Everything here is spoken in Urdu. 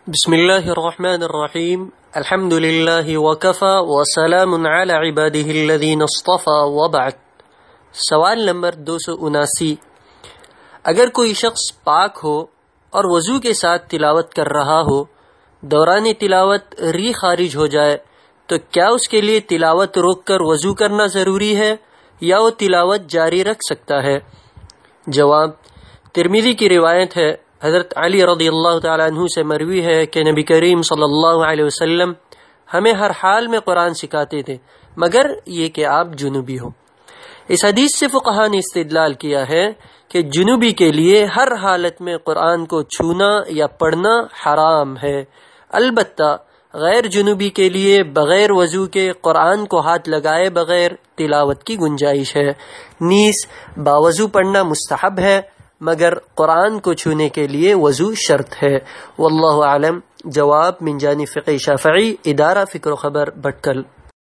بسم اللہ الرحمن الرحیم الحمد للہ وکفی وسلام علی عباده الذین اصطفی وبعد۔ سوال نمبر 279، اگر کوئی شخص پاک ہو اور وضو کے ساتھ تلاوت کر رہا ہو، دوران تلاوت ری خارج ہو جائے تو کیا اس کے لیے تلاوت روک کر وضو کرنا ضروری ہے یا وہ تلاوت جاری رکھ سکتا ہے؟ جواب، ترمذی کی روایت ہے، حضرت علی رضی اللہ تعالیٰ عنہ سے مروی ہے کہ نبی کریم صلی اللہ علیہ وسلم ہمیں ہر حال میں قرآن سکھاتے تھے مگر یہ کہ آپ جنوبی ہو۔ اس حدیث سے فقہاء نے استدلال کیا ہے کہ جنوبی کے لیے ہر حالت میں قرآن کو چھونا یا پڑھنا حرام ہے، البتہ غیر جنوبی کے لیے بغیر وضو کے قرآن کو ہاتھ لگائے بغیر تلاوت کی گنجائش ہے، نیز باوضو پڑھنا مستحب ہے مگر قرآن کو چھونے کے لیے وضو شرط ہے۔ واللہ اعلم۔ جواب من جانب فقہ شافعی، ادارہ فکر و خبر، بھٹکل۔